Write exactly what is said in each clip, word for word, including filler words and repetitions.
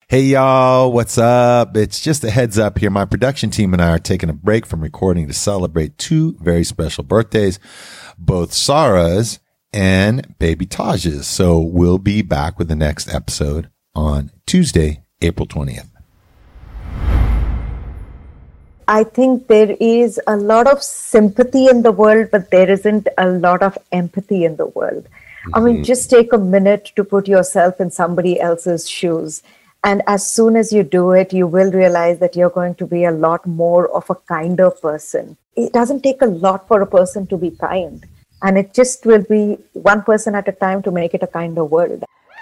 Hey y'all, what's up? It's just a heads up here. My production team and I are taking a break from recording to celebrate two very special birthdays, both Sarah's and baby Taj's. So we'll be back with the next episode on Tuesday, April twentieth. I think there is a lot of sympathy in the world, but there isn't a lot of empathy in the world. Mm-hmm. I mean, just take a minute to put yourself in somebody else's shoes. And as soon as you do it, you will realize that you're going to be a lot more of a kinder person. It doesn't take a lot for a person to be kind. And it just will be one person at a time to make it a kinder world.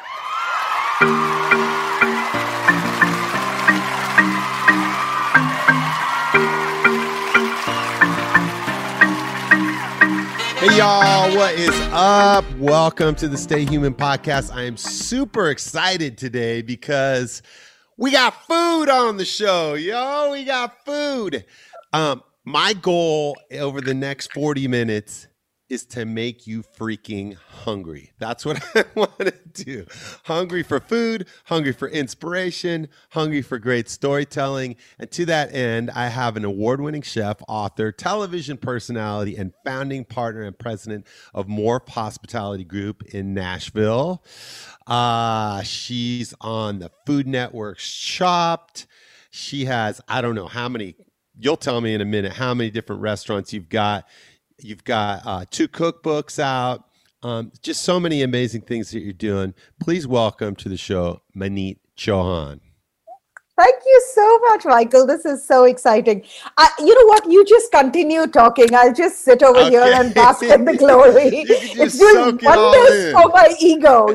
Hey y'all, what is up? Welcome to the Stay Human Podcast. I am super excited today because we got food on the show, yo. We got food. Um, my goal over the next forty minutes is to make you freaking hungry. That's what I want to do. Hungry for food, hungry for inspiration, hungry for great storytelling. And to that end, I have an award-winning chef, author, television personality, and founding partner and president of Morph Hospitality Group in Nashville. Uh, she's on the Food Network's Chopped. She has, I don't know how many, you'll tell me in a minute how many different restaurants you've got. You've got uh, two cookbooks out, um, just so many amazing things that you're doing. Please welcome to the show, Maneet Chauhan. Thank you so much, Michael. This is so exciting. I, you know what? You just continue talking. I'll just sit over okay. here and bask in the glory. It's doing wonders for my ego.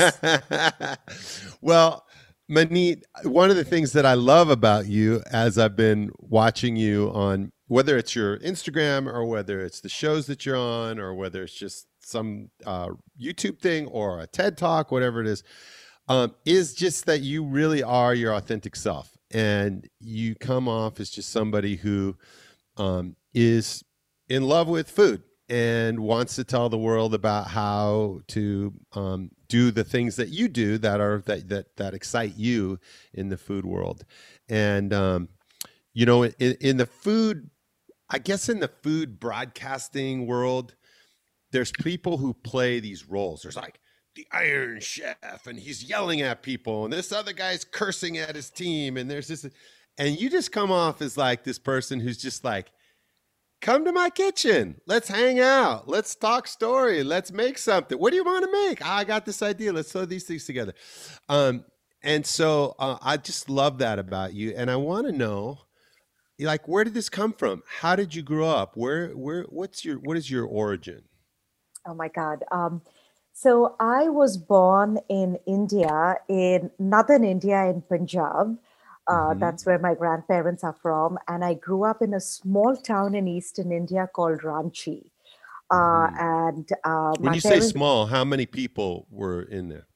Yes. Well, Maneet, one of the things that I love about you as I've been watching you on, whether it's your Instagram or whether it's the shows that you're on or whether it's just some uh, YouTube thing or a TED Talk, whatever it is, um, is just that you really are your authentic self. And you come off as just somebody who um, is in love with food and wants to tell the world about how to um, do the things that you do that are that that that excite you in the food world. And um, you know, in, in the food, I guess in the food broadcasting world, there's people who play these roles. There's like the Iron Chef, and he's yelling at people, and this other guy's cursing at his team, and there's this, and you just come off as like this person who's just like, come to my kitchen. Let's hang out. Let's talk story. Let's make something. What do you want to make? Oh, I got this idea. Let's throw these things together. Um, and so uh, I just love that about you. And I want to know, like, where did this come from? How did you grow up? Where, where, what's your, what is your origin? Oh my God. Um, so I was born in India, in northern India, in Punjab. Uh, mm-hmm. That's where my grandparents are from. And I grew up in a small town in eastern India called Ranchi. Uh, mm-hmm. And uh, when you parents, say small, how many people were in there?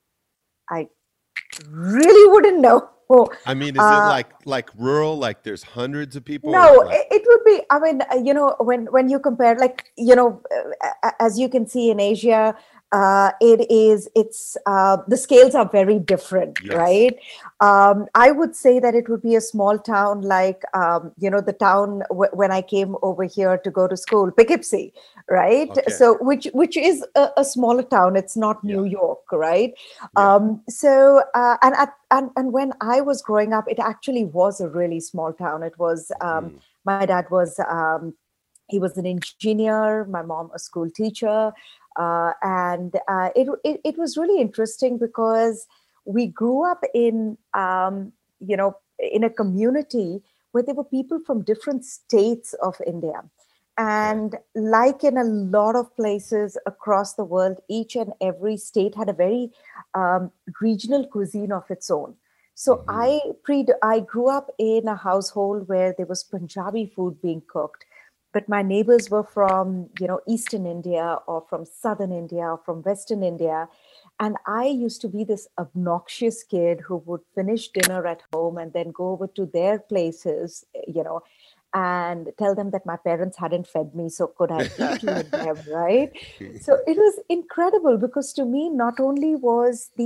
I really wouldn't know. I mean, is uh, it like like rural, like there's hundreds of people? No, like... it, it would be, I mean, you know, when, when you compare, like, you know, as you can see in Asia, uh, it is, it's, uh, the scales are very different, yes. right? Um, I would say that it would be a small town like, um, you know, the town w- when I came over here to go to school, Poughkeepsie, right? Okay. So, which which is a, a smaller town. It's not New yeah. York, right? Yeah. Um, so, uh, and, at, and and when I was growing up, it actually was a really small town. It was, um, mm. my dad was, um, he was an engineer, my mom a school teacher. Uh, and uh, it, it it was really interesting because we grew up in, um, you know, in a community where there were people from different states of India. And like in a lot of places across the world, each and every state had a very um, regional cuisine of its own. So mm-hmm. I pre I grew up in a household where there was Punjabi food being cooked. But my neighbors were from, you know, Eastern India or from Southern India or from Western India. And I used to be this obnoxious kid who would finish dinner at home and then go over to their places, you know, and tell them that my parents hadn't fed me, so could I eat with them, right? So it was incredible because to me, not only was the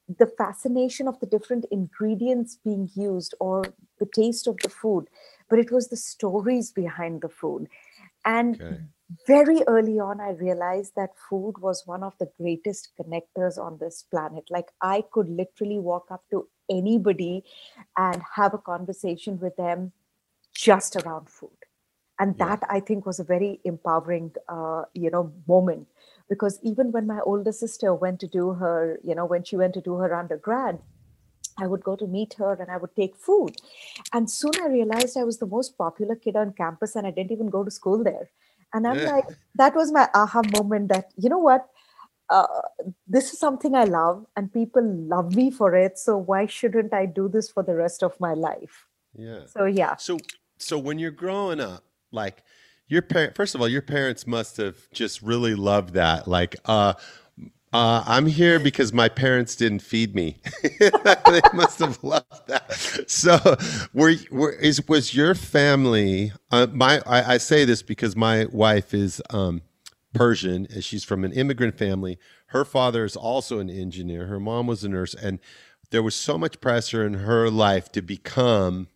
the fascination of the different ingredients being used or the taste of the food, but it was the stories behind the food. And Okay. very early on, I realized that food was one of the greatest connectors on this planet. Like I could literally walk up to anybody and have a conversation with them just around food. And Yeah. that I think was a very empowering, uh, you know, moment. Because even when my older sister went to do her, you know, when she went to do her undergrad, I would go to meet her and I would take food. And soon I realized I was the most popular kid on campus and I didn't even go to school there. And I'm Yeah. like, that was my aha moment that, you know what? Uh, this is something I love and people love me for it. So why shouldn't I do this for the rest of my life? Yeah. So, yeah. So, so when you're growing up, like your parent, first of all, your parents must have just really loved that. Like, uh, uh, I'm here because my parents didn't feed me. They must have loved that. So, were, were is was your family? Uh, my I, I say this because my wife is um, Persian, and she's from an immigrant family. Her father is also an engineer. Her mom was a nurse, and there was so much pressure in her life to become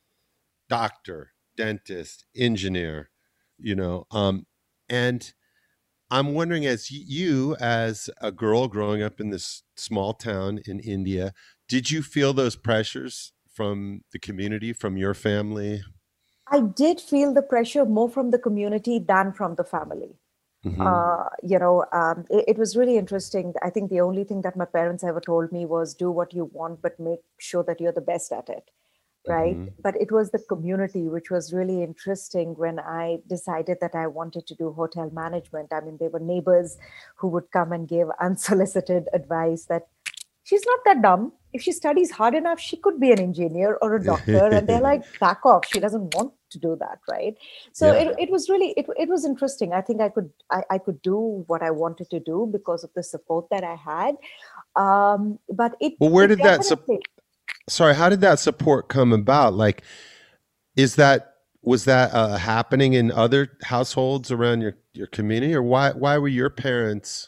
doctor, dentist, engineer, you know. Um, and I'm wondering, as y- you, as a girl growing up in this small town in India, did you feel those pressures from the community, from your family? I did feel the pressure more from the community than from the family. Hmm. Uh, you know, um, it, it was really interesting. I think the only thing that my parents ever told me was do what you want, but make sure that you're the best at it. Right. Hmm. But it was the community which was really interesting when I decided that I wanted to do hotel management. I mean, there were neighbors who would come and give unsolicited advice that she's not that dumb. If she studies hard enough, she could be an engineer or a doctor. And they're like, back off. She doesn't want to do that. Right. So Yeah. it, it was really, it, it was interesting. I think I could, I, I could do what I wanted to do because of the support that I had. Um, but it, Well, where it did that, sup- definitely, sorry, how did that support come about? Like, is that, was that uh, happening in other households around your, your community, or why, why were your parents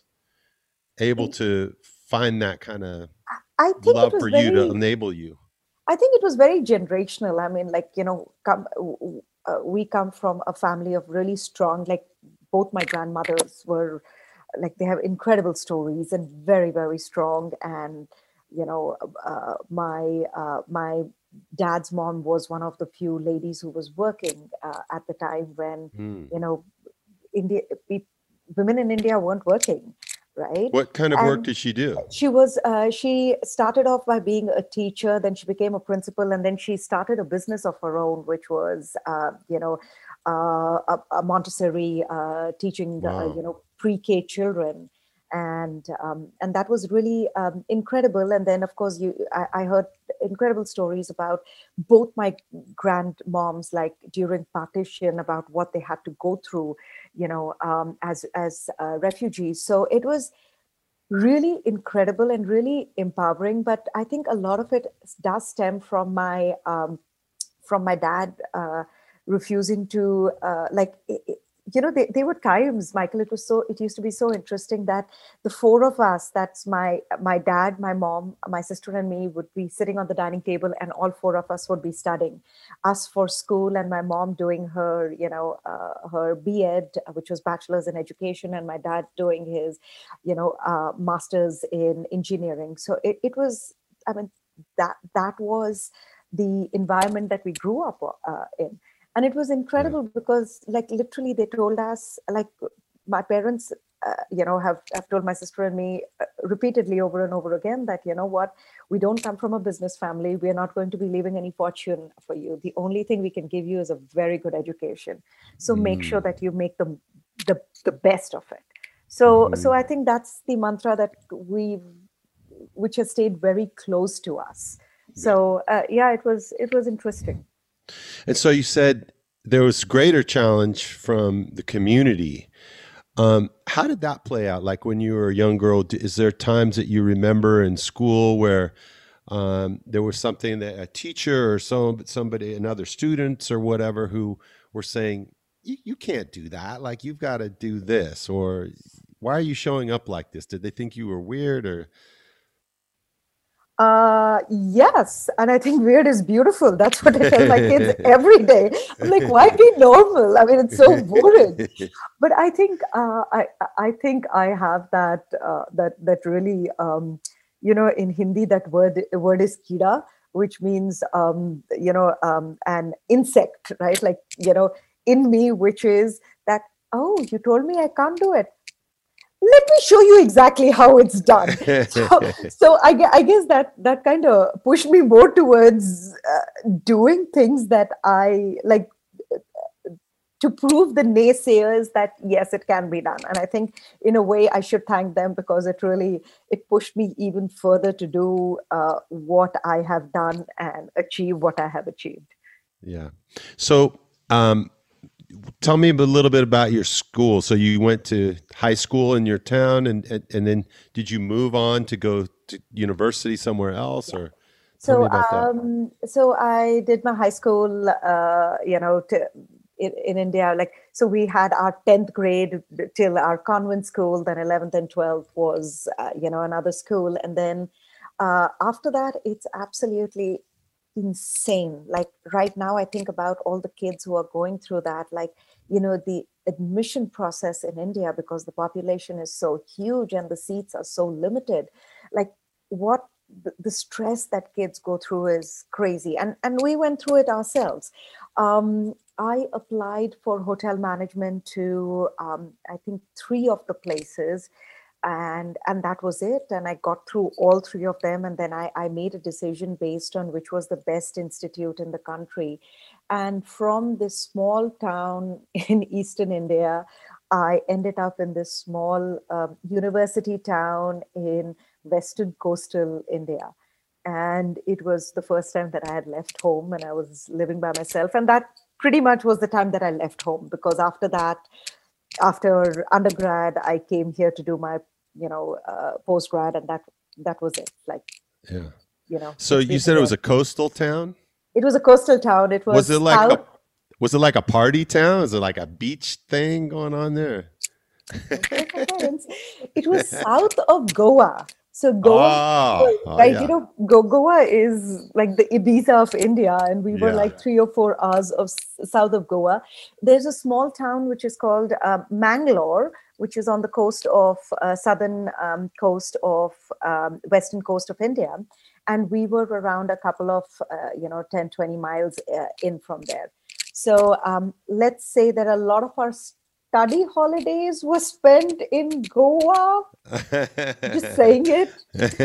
able to find that kind of I think it love was for you to very, enable you? I think it was very generational. I mean, like, you know, come, uh, we come from a family of really strong, like both my grandmothers were like, they have incredible stories and very, very strong. And, you know, uh, my, uh, my dad's mom was one of the few ladies who was working uh, at the time when, Hmm. you know, India, pe- women in India weren't working, right? What kind of work And did she do? she was uh, she started off by being a teacher, then she became a principal, and then she started a business of her own, which was uh, you know uh, a, a Montessori uh, teaching uh, Wow. you know pre-K children. And um, and that was really um, incredible. And then of course you I, I heard incredible stories about both my grandmoms, like during partition, about what they had to go through, you know um, as as uh, refugees. So it was really incredible and really empowering. But I think a lot of it does stem from my um, from my dad uh, refusing to uh, like i- i- you know they, they were times, Michael. It was so it used to be so interesting that the four of us, that's my my dad, my mom, my sister and me, would be sitting on the dining table, and all four of us would be studying, us for school, and my mom doing her you know uh, her B Ed, which was bachelor's in education, and my dad doing his you know uh, master's in engineering. So it, it was, I mean, that that was the environment that we grew up uh, in. And it was Yeah. incredible because, like, literally they told us, like, my parents uh, you know have, have told my sister and me uh, repeatedly over and over again that, you know what, we don't come from a business family, we are not going to be leaving any fortune for you. The only thing we can give you is a very good education, so make sure Mm. that you make the the, the best of it. So so Hmm. I think that's the mantra that we which has stayed very close to us. Yeah. So uh, yeah, it was it was interesting. And so you said there was greater challenge from the community. Um, how did that play out? Like when you were a young girl, d- is there times that you remember in school where um, there was something that a teacher or some somebody, and other students or whatever, who were saying, you, you can't do that. Like you've got to do this, or why are you showing up like this? Did they think you were weird or? Uh, yes. And I think weird is beautiful. That's what I tell my kids every day. I'm like, why be normal? I mean, it's so boring. But I think uh, I I think I have that uh, that that really um, you know, in Hindi that word word is kida, which means um, you know um, an insect, right? Like, you know, in me, which is that, oh, you told me I can't do it, let me show you exactly how it's done. So, so I, gue- I guess that that kind of pushed me more towards uh, doing things that I like, to prove the naysayers that yes, it can be done. And I think in a way I should thank them, because it really, it pushed me even further to do uh, what I have done and achieve what I have achieved. Yeah. So, um, tell me a little bit about your school. So you went to high school in your town, and and, and then did you move on to go to university somewhere else, or tell me So, about that? um, so I did my high school, uh, you know, to, in, in India. Like, so we had our tenth grade till our convent school. Then eleventh and twelfth was, uh, you know, another school, and then uh, after that, it's absolutely insane. Like right now, I think about all the kids who are going through that. Like, you know, the admission process in India, because the population is so huge and the seats are so limited. Like, what the, the stress that kids go through is crazy, and and we went through it ourselves. um, I applied for hotel management to um, I think three of the places, and and that was it, and I got through all three of them, and then I, I made a decision based on which was the best institute in the country. And from this small town in eastern India, I ended up in this small um, university town in western coastal India. And it was the first time that I had left home, and I was living by myself. And that pretty much was the time that I left home, because after that, after undergrad, I came here to do my, you know, uh, postgrad, and that that was it. Like, Yeah. you know, So it's you been said it here. was a coastal town. It was a coastal town. It Was it was like south. a was it like a party town? Is it like a beach thing going on there? Don't forget my parents. It was south of Goa. So Goa, Oh, oh right? You yeah. know, Go- Goa is like the Ibiza of India, and we were Yeah. like three or four hours of s- south of Goa. There's a small town which is called uh, Mangalore, which is on the coast of uh, southern um, coast of um, western coast of India, and we were around a couple of uh, you know ten, twenty miles uh, in from there. So um, let's say that a lot of our study holidays were spent in Goa. Just saying it.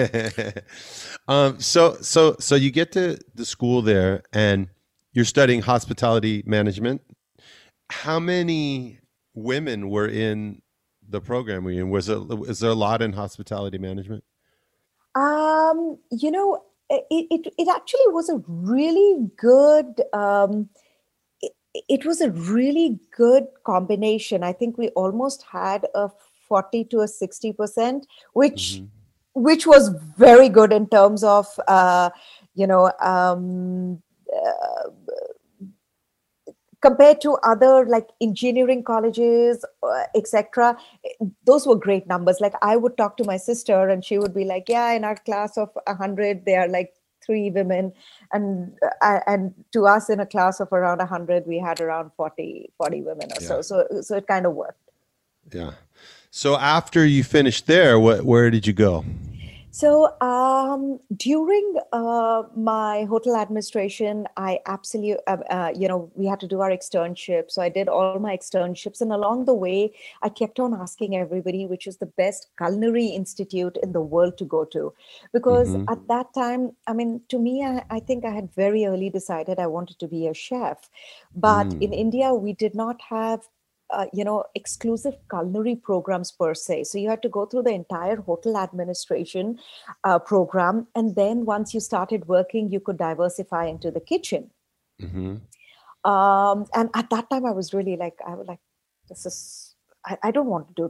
um, so so so you get to the school there, and you're studying hospitality management. How many women were in the program were you in? Was it is there a lot in hospitality management? Um, you know, it, it, it actually was a really good, um, it, it was a really good combination. I think we almost had a forty to a sixty percent, which Hmm. which was very good in terms of, uh, you know, um, uh, compared to other like engineering colleges, uh, etc. Those were great numbers. Like, I would talk to my sister and she would be like, yeah, in our class of one hundred there are like three women, and uh, and to us in a class of around one hundred we had around forty forty women or Yeah, so, so so it kind of worked. yeah. So after you finished there, what where did you go? So um, during uh, my hotel administration, I absolutely, uh, uh, you know, we had to do our externship. So I did all my externships. And along the way, I kept on asking everybody which is the best culinary institute in the world to go to. Because Hmm. at that time, I mean, to me, I, I think I had very early decided I wanted to be a chef. But in Mm. India, we did not have uh, you know exclusive culinary programs per se, so you had to go through the entire hotel administration uh, program, and then once you started working you could diversify into the kitchen. Hmm. Um, and at that time I was really like, I was like, this is, I, I don't want to do this. Who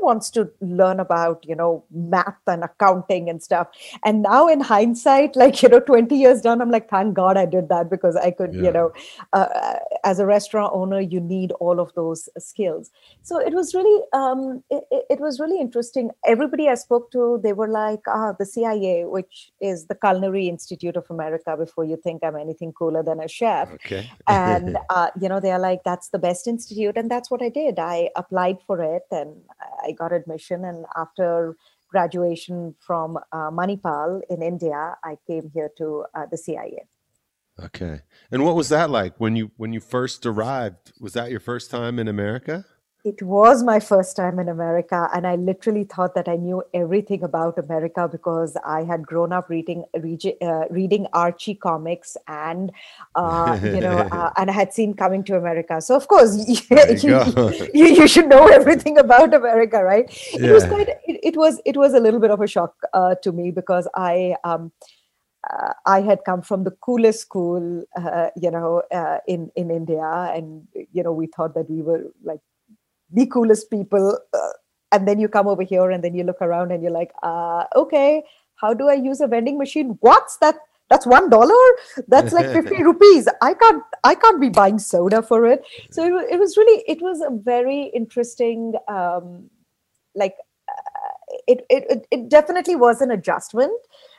wants to learn about, you know, math and accounting and stuff. And now in hindsight, like, you know, twenty years down, I'm like, thank God I did that, because I could, Yeah. you know, uh, as a restaurant owner, you need all of those skills. So it was really, um, it, it was really interesting. Everybody I spoke to, they were like, ah, the C I A, which is the Culinary Institute of America, before you think I'm anything cooler than a chef. Okay. And, uh, you know, they're like, that's the best institute. And that's what I did. I applied for it and I got admission. And after graduation from uh, Manipal in India, I came here to uh, the C I A. Okay. And what was that like when you when you first arrived? Was that your first time in America? It was my first time in America, and I literally thought that I knew everything about America, because I had grown up reading reading, uh, reading Archie comics, and uh, you know, uh, and I had seen Coming to America. So of course, you, you, you, you should know everything about America, right? It Yeah. was quite. It, it was it was a little bit of a shock uh, to me, because I. Um, Uh, I had come from the coolest school, uh, you know, uh, in in India, and you know, we thought that we were like the coolest people. Uh, and then you come over here, and then you look around, and you're like, uh, okay, how do I use a vending machine? What's that? That's one dollar. That's like fifty rupees. I can't. I can't be buying soda for it. So it, wa- it was really. It was a very interesting. Um, like, uh, it, it it it definitely was an adjustment.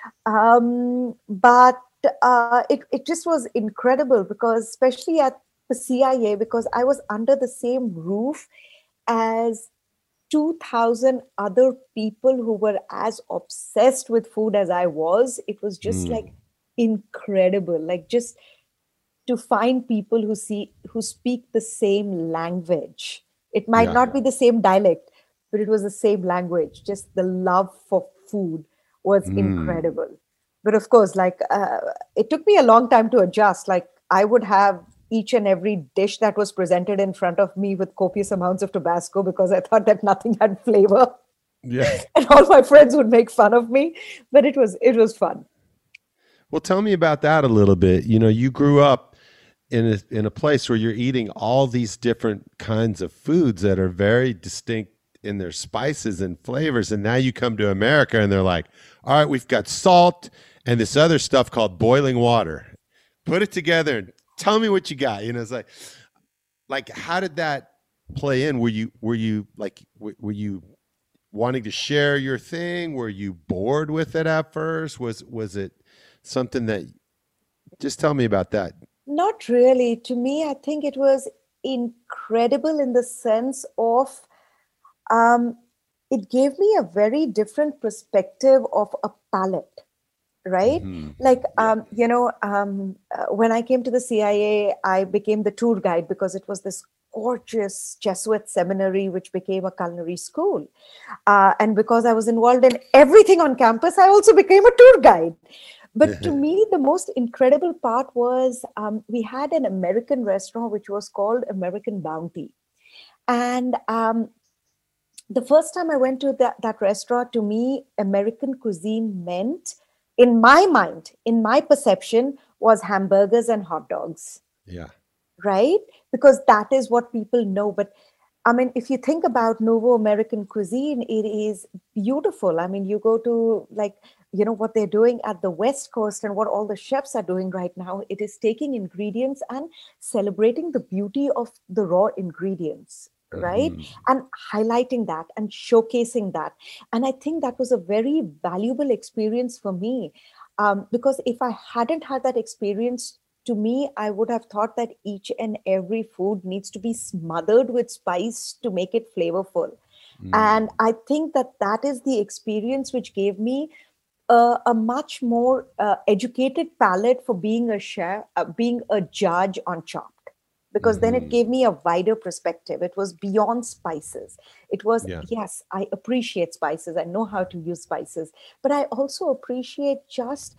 Um, but uh, it, it just was incredible, because especially at the C I A, because I was under the same roof as two thousand other people who were as obsessed with food as I was. It was just Mm. like incredible, like just to find people who see who speak the same language. It might Yeah. not be the same dialect, but it was the same language. Just the love for food was Mm. incredible. But of course, like uh, it took me a long time to adjust. Like I would have each and every dish that was presented in front of me with copious amounts of Tabasco, because I thought that nothing had flavor, Yeah. and all my friends would make fun of me. But it was it was fun. Well, tell me about that a little bit. You know, you grew up in a in a place where you're eating all these different kinds of foods that are very distinct in their spices and flavors, and now you come to America and they're like, all right, we've got salt and this other stuff called boiling water. Put it together and tell me what you got. You know, it's like, like how did that play in? Were you were you like w- were you wanting to share your thing? Were you bored with it at first? Was was it something that, just tell me about that. Not really. To me, I think it was incredible in the sense of um, it gave me a very different perspective of a palate, right? Mhm. Like, um, you know, um, uh, when I came to the C I A, I became the tour guide, because it was this gorgeous Jesuit seminary, which became a culinary school. Uh, and because I was involved in everything on campus, I also became a tour guide. But to me, the most incredible part was um, we had an American restaurant which was called American Bounty. And um, the first time I went to that, that restaurant, to me, American cuisine meant, in my mind, in my perception, was hamburgers and hot dogs, Yeah. right? Because that is what people know. But I mean, if you think about Novo American cuisine, it is beautiful. I mean, you go to like, you know, what they're doing at the West Coast and what all the chefs are doing right now, it is taking ingredients and celebrating the beauty of the raw ingredients, right? Mhm. And highlighting that and showcasing that. And I think that was a very valuable experience for me, um, because if I hadn't had that experience, to me, I would have thought that each and every food needs to be smothered with spice to make it flavorful. Mm. And I think that that is the experience which gave me uh, a much more uh, educated palate for being a chef, uh, being a judge on Chopped, because then it Mhm. gave me a wider perspective. It was beyond spices. It was, Yeah. yes, I appreciate spices. I know how to use spices, but I also appreciate just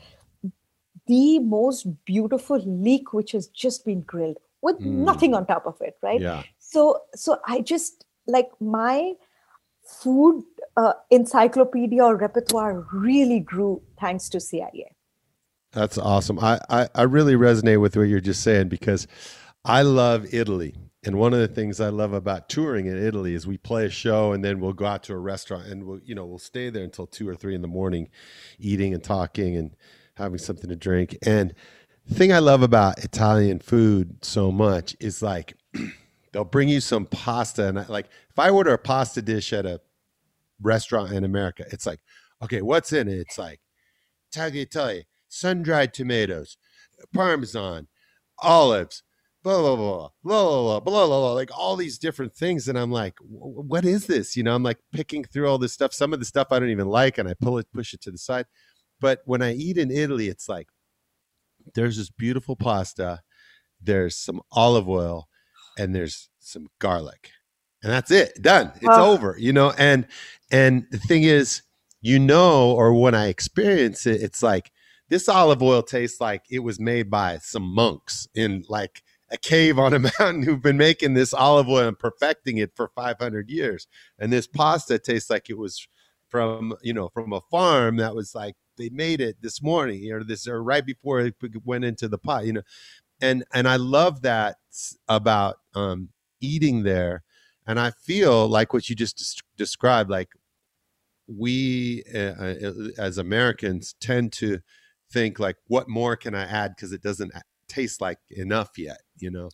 the most beautiful leek which has just been grilled with Mm. nothing on top of it, right? Yeah. So, so I just like my food uh, encyclopedia or repertoire really grew thanks to C I A. That's awesome. I, I, I really resonate with what you're just saying, because I love Italy. And one of the things I love about touring in Italy is we play a show and then we'll go out to a restaurant and we'll, you know, we'll stay there until two or three in the morning, eating and talking and having something to drink. And the thing I love about Italian food so much is like, they'll bring you some pasta. And I, like, if I order a pasta dish at a restaurant in America, it's like, okay, what's in it? It's like tagliatelle, sun-dried tomatoes, Parmesan, olives, blah, blah, blah, blah, blah, blah, blah, blah, like all these different things. And I'm like, what is this? You know, I'm like picking through all this stuff. Some of the stuff I don't even like, and I pull it, push it to the side. But when I eat in Italy, it's like, there's this beautiful pasta, there's some olive oil, and there's some garlic. And that's it, done. It's oh. over, you know? And, and the thing is, you know, or when I experience it, it's like, this olive oil tastes like it was made by some monks in like a cave on a mountain who've been making this olive oil and perfecting it for five hundred years. And this pasta tastes like it was from, you know, from a farm that was like, they made it this morning or this, or right before it went into the pot, you know? And, and I love that about um, eating there. And I feel like what you just des- described, like we uh, as Americans tend to think like, what more can I add? Because it doesn't taste like enough yet, you know?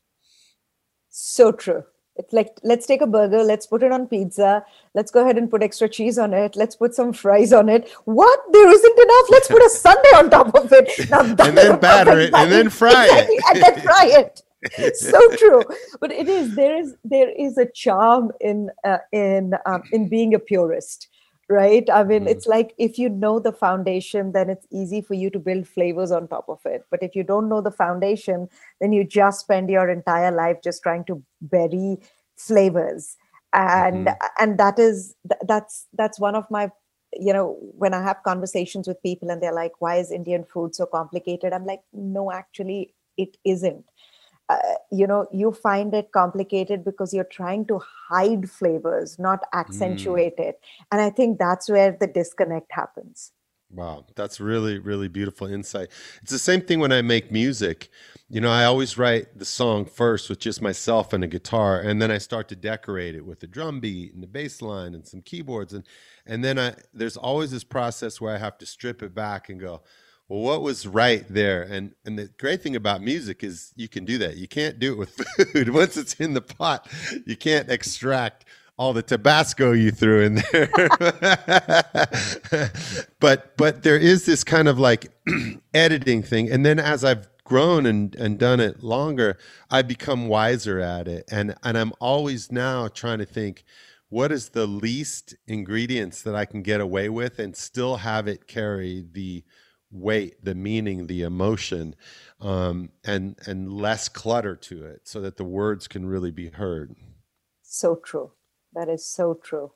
So true. It's like, let's take a burger, let's put it on pizza, let's go ahead and put extra cheese on it, let's put some fries on it. What? There isn't enough. Let's put a sundae on top of it. Now, and then batter it, and then fry exactly, it. And then fry it. So true. But it is, there is, there is a charm in, uh, in, um, in being a purist. Right. I mean, mm. it's like if you know the foundation, then it's easy for you to build flavors on top of it. But if you don't know the foundation, then you just spend your entire life just trying to bury flavors. And mm-hmm. and that is that's that's one of my, you know, when I have conversations with people and they're like, why is Indian food so complicated? I'm like, no, actually, it isn't. Uh, you know, you find it complicated because you're trying to hide flavors, not accentuate mm. it. And I think that's where the disconnect happens. Wow. That's really, really beautiful insight. It's the same thing when I make music. You know, I always write the song first with just myself and a guitar, and then I start to decorate it with the drum beat and the bass line and some keyboards. And, and then I, there's always this process where I have to strip it back and go, well, what was right there? And and the great thing about music is you can do that. You can't do it with food. Once it's in the pot, you can't extract all the Tabasco you threw in there. but but there is this kind of like editing thing. And then as I've grown and, and done it longer, I've become wiser at it. And and I'm always now trying to think, what is the least ingredients that I can get away with and still have it carry the weight, the meaning, the emotion, um, and and less clutter to it, so that the words can really be heard. So true. That is so true.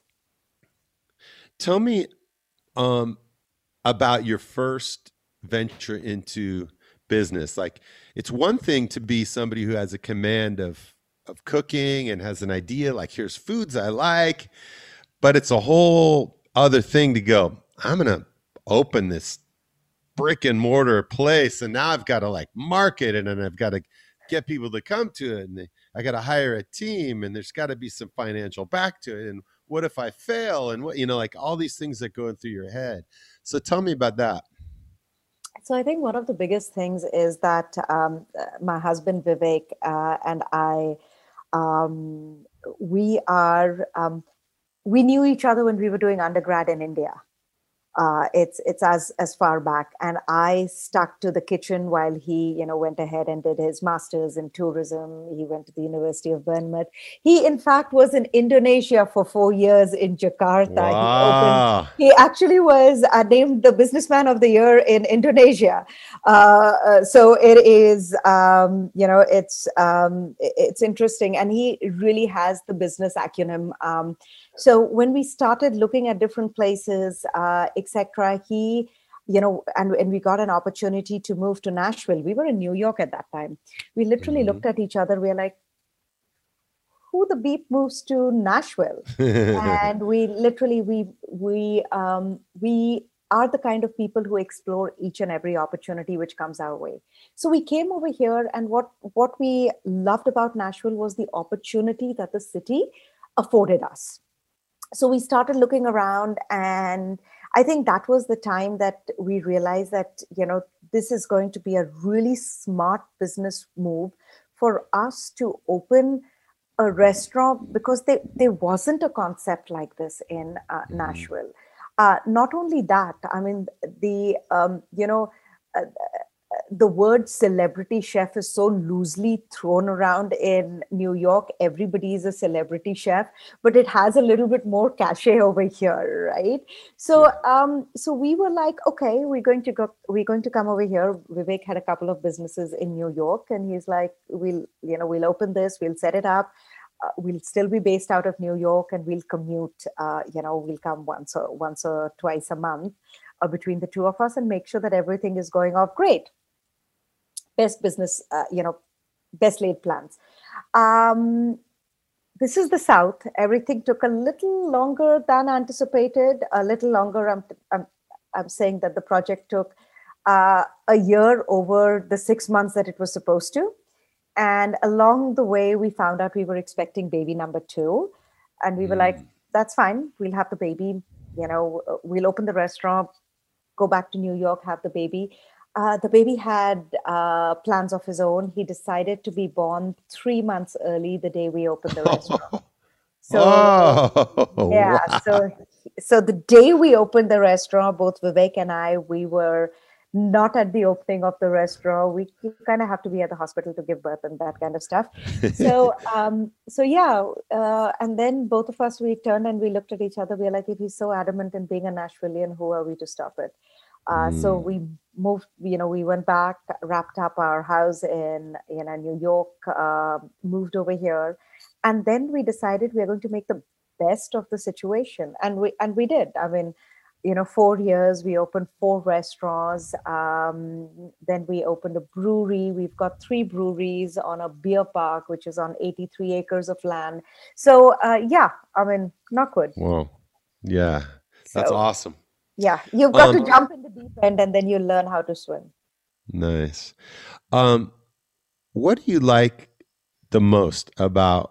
Tell me um, about your first venture into business. Like, it's one thing to be somebody who has a command of of cooking and has an idea, like here's foods I like, but it's a whole other thing to go, I'm gonna open this brick and mortar place, and now I've got to like market it, and I've got to get people to come to it, and they, I got to hire a team, and there's got to be some financial back to it, and what if I fail, and what, you know, like all these things that go through your head. So tell me about that. So I think one of the biggest things is that um, my husband Vivek uh, and I, um, we are um, we knew each other when we were doing undergrad in India. Uh, it's it's as as far back, and I stuck to the kitchen while he, you know, went ahead and did his master's in tourism. He went to the University of Bournemouth. He, in fact, was in Indonesia for four years in Jakarta. Wow. He, opened, he actually was uh, named the Businessman of the Year in Indonesia. Uh, uh, so it is, um, you know, it's um, it's interesting, and he really has the business acumen. Um, So when we started looking at different places, uh, et cetera, he, you know, and, and we got an opportunity to move to Nashville. We were in New York at that time. We literally mm-hmm. looked at each other. We were like, who the beep moves to Nashville? And we literally, we, we, um, we are the kind of people who explore each and every opportunity which comes our way. So we came over here, and what what we loved about Nashville was the opportunity that the city afforded us. So we started looking around, and I think that was the time that we realized that, you know, this is going to be a really smart business move for us to open a restaurant, because there, there wasn't a concept like this in uh, Mhm. Nashville. Uh, not only that, I mean, the, um, you know, uh, the word celebrity chef is so loosely thrown around in New York. Everybody is a celebrity chef, but it has a little bit more cachet over here, right? So, um, so we were like, okay, we're going to go, we're going to come over here. Vivek had a couple of businesses in New York, and he's like, we'll, you know, we'll open this, we'll set it up. Uh, we'll still be based out of New York, and we'll commute. Uh, you know, we'll come once or once or twice a month uh, between the two of us, and make sure that everything is going off great. Best business, uh, you know, best laid plans. Um, this is the South. Everything took a little longer than anticipated. A little longer. I'm I'm, I'm saying that the project took uh, a year over the six months that it was supposed to. And along the way, we found out we were expecting baby number two. And we were like, Mm. that's fine. We'll have the baby. You know, uh, we'll open the restaurant, go back to New York, have the baby. Uh, the baby had uh, plans of his own. He decided to be born three months early the day we opened the restaurant. So Oh, yeah, wow. so so the day we opened the restaurant, both Vivek and I, we were not at the opening of the restaurant. We kind of have to be at the hospital to give birth and that kind of stuff. So um, so yeah, uh, and then both of us, we turned and we looked at each other. We were like, if he's so adamant in being a Nashvilleian, who are we to stop it? Uh, so Mm. we moved, you know, we went back, wrapped up our house in, you know, New York, uh, moved over here. And then we decided we are going to make the best of the situation. And we, and we did. I mean, you know, four years, we opened four restaurants. Um, then we opened a brewery. We've got three breweries on a beer park, which is on eighty-three acres of land. So uh, yeah, I mean, not good. Wow. Yeah. That's So awesome. yeah, you've got to Um, jump in the deep end, and then you learn how to swim. nice. Um, what do you like the most about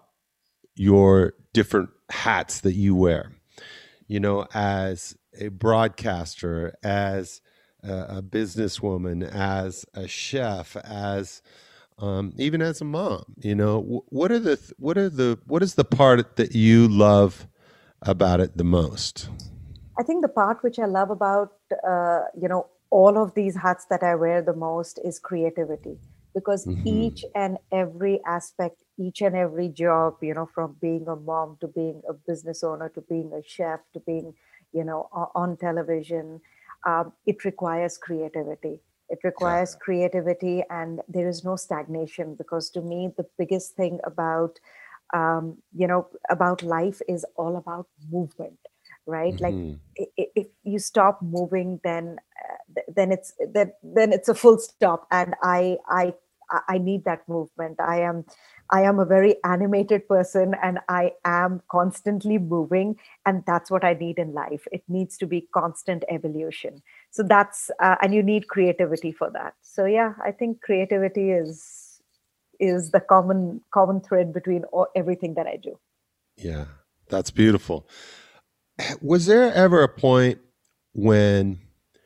your different hats that you wear? You know, as a broadcaster, as a, a businesswoman, as a chef, as um, even as a mom. You know, wh- what are the th- what are the what is the part that you love about it the most? I think the part which I love about, uh, you know, all of these hats that I wear the most is creativity, because Hmm. each and every aspect, each and every job, you know, from being a mom to being a business owner to being a chef to being, you know, o- on television, um, it requires creativity. It Yeah. requires creativity, and there is no stagnation, because to me, the biggest thing about, um, you know, about life is all about movement, right? Like Hmm. i- i- if you stop moving, then uh, th- then it's then then it's a full stop. And i i i I need that movement. I am I am a very animated person, and I am constantly moving, and that's what I need in life. It needs to be constant evolution. So that's uh, and you need creativity for that. So yeah, I think creativity is is the common common thread between all, everything that I do. Yeah. That's beautiful. Was there ever a point when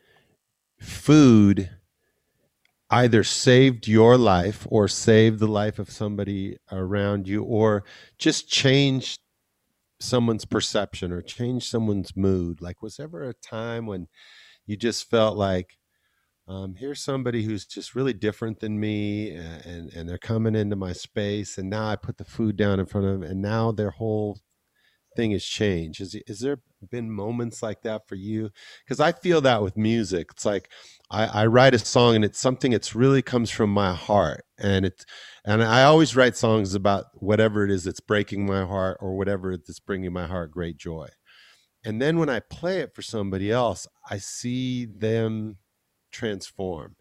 food either saved your life or saved the life of somebody around you or just changed someone's perception or changed someone's mood? Like, was there ever a time when you just felt like, um, here's somebody who's just really different than me, a- and, and they're coming into my space, and now I put the food down in front of them, and now their whole thing has changed? Is, is there been moments like that for you? Because I feel that with music. It's like I, I write a song and it's something that's really comes from my heart. And it and I always write songs about whatever it is that's breaking my heart or whatever that's bringing my heart great joy. And then when I play it for somebody else, I see them transform.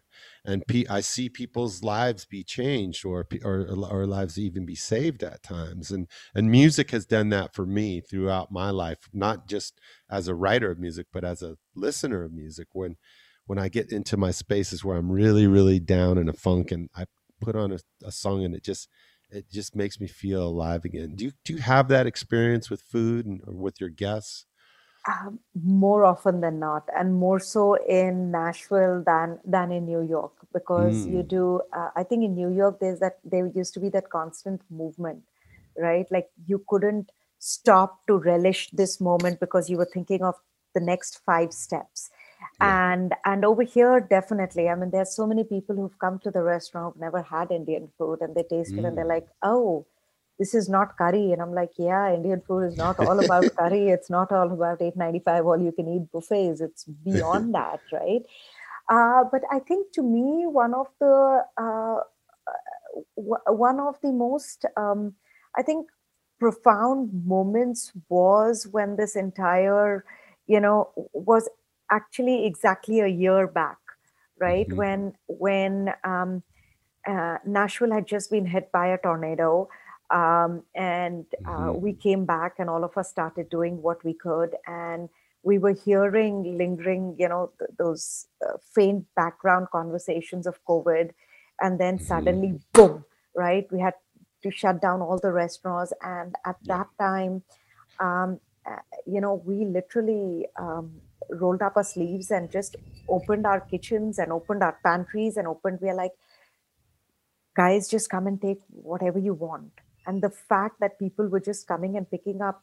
and pe- I see people's lives be changed, or pe- or or lives even be saved at times. And and music has done that for me throughout my life, not just as a writer of music, but as a listener of music. When when I get into my spaces where I'm really really down in a funk, and I put on a, a song, and it just it just makes me feel alive again. Do you do you have that experience with food and or with your guests? Um, more often than not, and more so in Nashville than than in New York, because you Mm. do. Uh, I think in New York, there's that there used to be that constant movement, right? Like you couldn't stop to relish this moment because you were thinking of the next five steps. Yeah. And and over here, definitely. I mean, there's so many people who've come to the restaurant who've never had Indian food, and they taste it and they're Mm. like, oh, this is not curry. And I'm like, yeah, Indian food is not all about curry. It's not all about eight ninety-five all you can eat buffets. It's beyond that, right? Uh, but I think to me, one of the uh, w- one of the most um, I think profound moments was when this entire, you know, was actually exactly a year back, right? Mhm. When when um, uh, Nashville had just been hit by a tornado. Um, and uh, Mhm. we came back, and all of us started doing what we could. And we were hearing lingering, you know, th- those uh, faint background conversations of COVID. And then Mhm. suddenly, boom, right? We had to shut down all the restaurants. And at Yeah. that time, um, uh, you know, we literally um, rolled up our sleeves and just opened our kitchens and opened our pantries and opened, we are like, guys, just come and take whatever you want. And the fact that people were just coming and picking up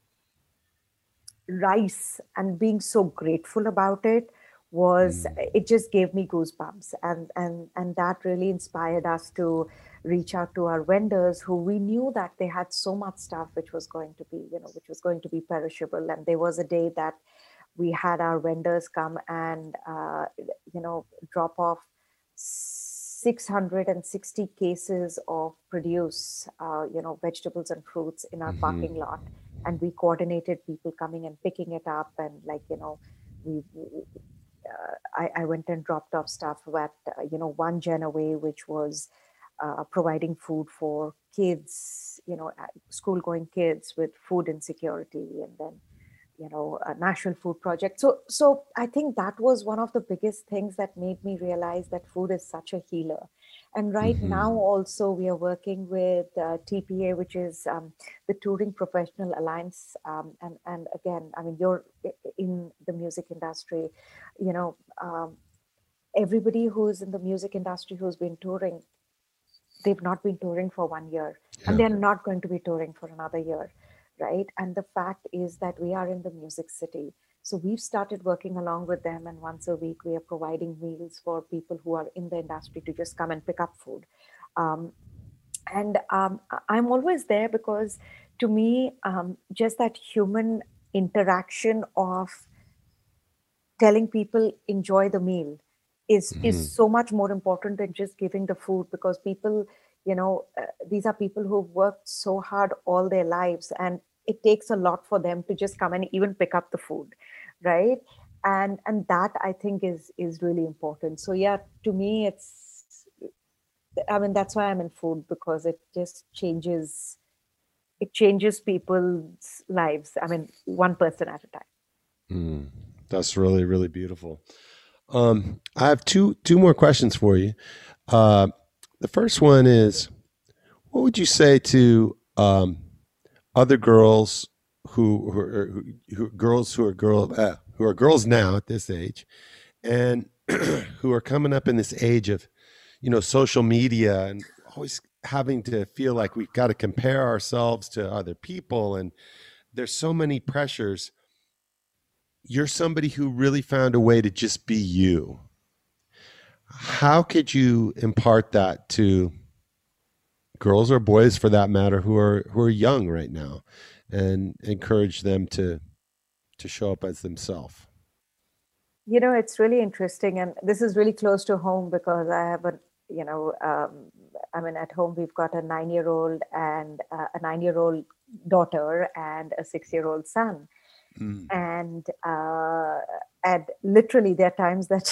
rice and being so grateful about it was, Mm. it just gave me goosebumps. And and and that really inspired us to reach out to our vendors, who we knew that they had so much stuff which was going to be, you know, which was going to be perishable. And there was a day that we had our vendors come and uh, you know, drop off six hundred sixty cases of produce, uh, you know, vegetables and fruits in our Mhm. parking lot. And we coordinated people coming and picking it up. And like, you know, we, uh, I, I went and dropped off stuff at, uh, you know, One Gen Away, which was uh, providing food for kids, you know, school going kids with food insecurity. And then, you know, a national food project. So, so I think that was one of the biggest things that made me realize that food is such a healer. And right now, Mhm. also, we are working with uh, T P A, which is um, the Touring Professional Alliance. Um, and and again, I mean, you're in the music industry, you know. Um, everybody who's in the music industry who's been touring, they've not been touring for one year, and Yeah. they're not going to be touring for another year, right? And the fact is that we are in the music city, so we've started working along with them, and once a week we are providing meals for people who are in the industry to just come and pick up food. um, and um, I- I'm always there because, to me, um, just that human interaction of telling people enjoy the meal is is Mhm. so much more important than just giving the food. Because people, you know, uh, these are people who've worked so hard all their lives, and it takes a lot for them to just come and even pick up the food, right? And and that, I think, is is really important. So yeah, to me, it's, I mean, that's why I'm in food, because it just changes it changes people's lives. I mean, one person at a time. Mm. That's really really beautiful. Um, I have two two more questions for you. Uh, the first one is, what would you say to um, other girls who who are, who, who girls who are girl uh, who are girls now at this age, and who are coming up in this age of, you know, social media, and always having to feel like we've got to compare ourselves to other people, and there's so many pressures. You're somebody who really found a way to just be you. How could you impart that to girls or boys, for that matter, who are who are young right now, and encourage them to to show up as themselves? You know, it's really interesting, and this is really close to home because I have a, you know, um, I mean, at home we've got a nine-year-old and uh, a nine-year-old daughter and a six-year-old son. Mm. And uh, and literally, there are times that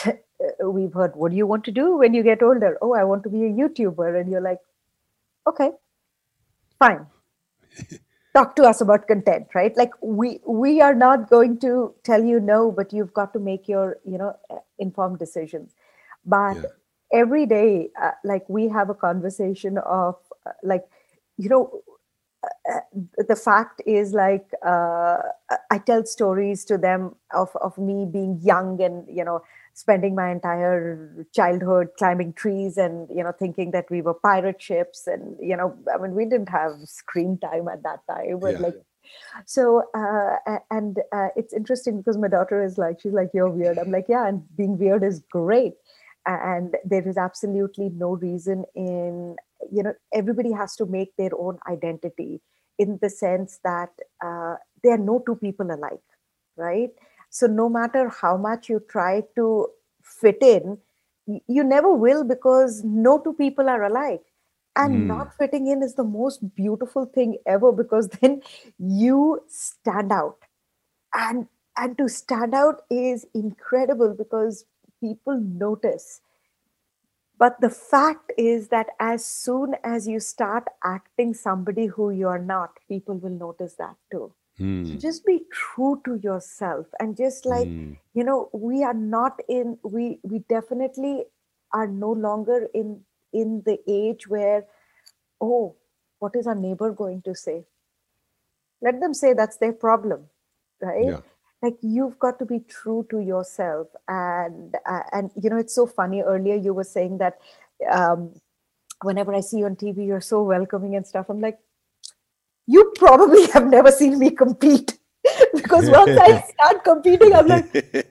uh, we've heard, what do you want to do when you get older? Oh, I want to be a YouTuber. And you're like, okay, fine. Talk to us about content, right? Like we we are not going to tell you no, but you've got to make your, you know, informed decisions. But yeah. every day, uh, like we have a conversation of uh, like, you know, uh, the fact is like, uh, I tell stories to them of, of me being young and, you know, spending my entire childhood climbing trees and, you know, thinking that we were pirate ships. And, you know, I mean, we didn't have screen time at that time. But yeah. like, so, uh, and uh, it's interesting because my daughter is like, she's like, you're weird. I'm like, yeah, and being weird is great. And there is absolutely no reason in, you know, everybody has to make their own identity in the sense that uh, there are no two people alike, right? So no matter how much you try to fit in, you never will, because no two people are alike. And mm. not fitting in is the most beautiful thing ever, because then you stand out. And, and to stand out is incredible because people notice. But the fact is that as soon as you start acting somebody who you're not, people will notice that too. Mm. So just be true to yourself, and just like, mm. you know, we are not in, we, we definitely are no longer in, in the age where, oh, what is our neighbor going to say? Let them say, that's their problem, right? Yeah. Like you've got to be true to yourself. And, uh, and, you know, it's so funny. Earlier you were saying that um, whenever I see you on T V, you're so welcoming and stuff. I'm like, you probably have never seen me compete, because once I start competing, I'm like,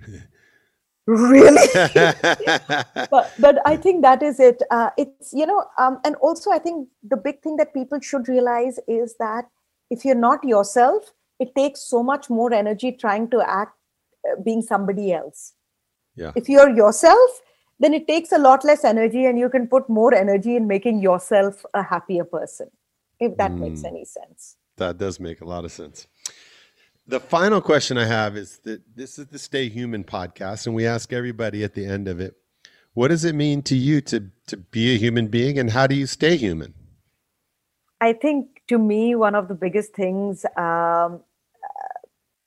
really? but, but I think that is it. Uh, it's, you know, um, and also I think the big thing that people should realize is that if you're not yourself, it takes so much more energy trying to act uh, being somebody else. Yeah. If you're yourself, then it takes a lot less energy, and you can put more energy in making yourself a happier person, if that mm, makes any sense. That does make a lot of sense. The final question I have is that this is the Stay Human podcast, and we ask everybody at the end of it, what does it mean to you to, to be a human being, and how do you stay human? I think to me, one of the biggest things um, uh,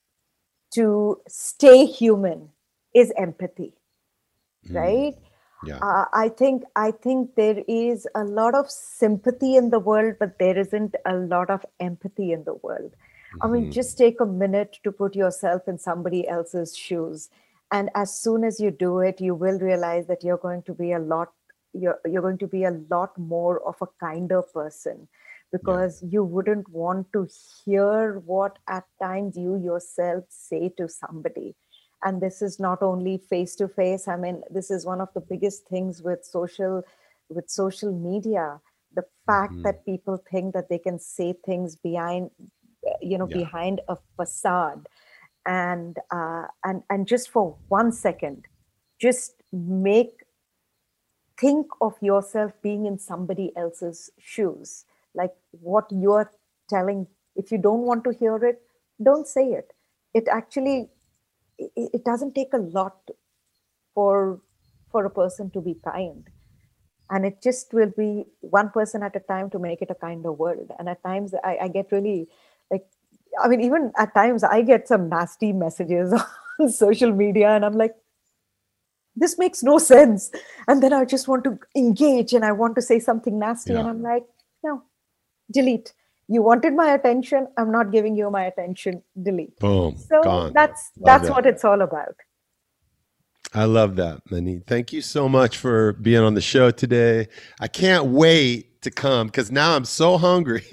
to stay human is empathy, mm. right? Yeah. Uh, I think I think there is a lot of sympathy in the world, but there isn't a lot of empathy in the world. Mm-hmm. I mean, just take a minute to put yourself in somebody else's shoes. And as soon as you do it, you will realize that you're going to be a lot, you're, you're going to be a lot more of a kinder person, because yeah. you wouldn't want to hear what at times you yourself say to somebody. And this is not only face to face. I mean, this is one of the biggest things with social, with social media. The fact mm-hmm. that people think that they can say things behind, you know, yeah. behind a facade, and uh, and and just for one second, just make think of yourself being in somebody else's shoes. Like what you're telling. If you don't want to hear it, don't say it. It actually. It doesn't take a lot for for a person to be kind, and it just will be one person at a time to make it a kinder world. And at times I, I get really like, I mean, even at times I get some nasty messages on social media, and I'm like, this makes no sense. And then I just want to engage, and I want to say something nasty, yeah. and I'm like, no, delete. You wanted my attention. I'm not giving you my attention. Delete. Boom. So gone. that's love that's that. What it's all about. I love that, Mani. Thank you so much for being on the show today. I can't wait to come, because now I'm so hungry.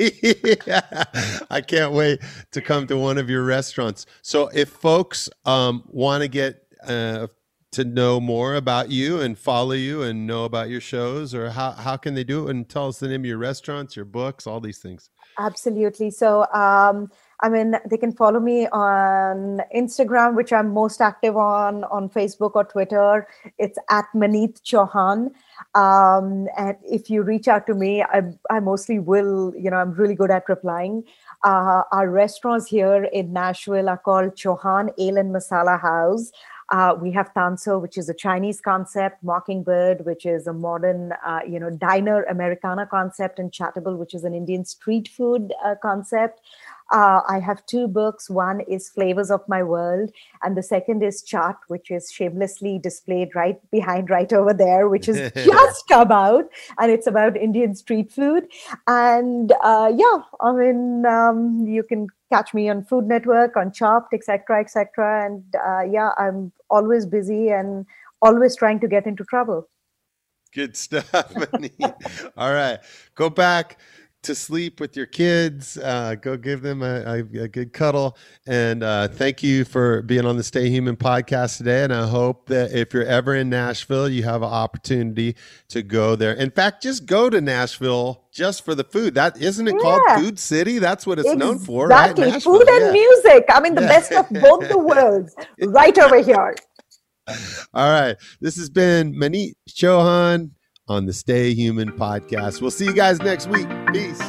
I can't wait to come to one of your restaurants. So if folks um, want to get uh, to know more about you and follow you and know about your shows, or how, how can they do it? And tell us the name of your restaurants, your books, all these things. Absolutely. So, um, I mean, they can follow me on Instagram, which I'm most active on, on Facebook or Twitter. It's at Maneet Chauhan. Um, and if you reach out to me, I, I mostly will, you know, I'm really good at replying. Uh, our restaurants here in Nashville are called Chauhan Ale and Masala House. Uh, we have Tanso, which is a Chinese concept, Mockingbird, which is a modern, uh, you know, diner Americana concept, and Chattable, which is an Indian street food uh, concept. Uh, I have two books. One is Flavors of My World, and the second is Chaat, which is shamelessly displayed right behind, right over there, which has just come out, and it's about Indian street food. And uh, yeah, I mean, um, you can catch me on Food Network, on Chopped, et cetera, et cetera. And uh, yeah, I'm always busy and always trying to get into trouble. Good stuff. All right, go back to sleep with your kids. Uh, go give them a, a, a good cuddle. And uh, thank you for being on the Stay Human podcast today. And I hope that if you're ever in Nashville, you have an opportunity to go there. In fact, just go to Nashville just for the food. That isn't it yeah. called Food City? That's what it's exactly. known for, right? Nashville. Food and yeah. music. I mean, the yeah. best of both the worlds right over here. All right. This has been Maneet Chauhan on the Stay Human podcast. We'll see you guys next week. Peace.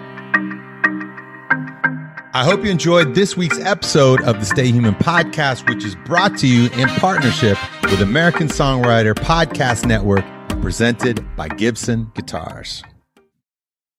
I hope you enjoyed this week's episode of the Stay Human podcast, which is brought to you in partnership with American Songwriter Podcast Network, presented by Gibson Guitars.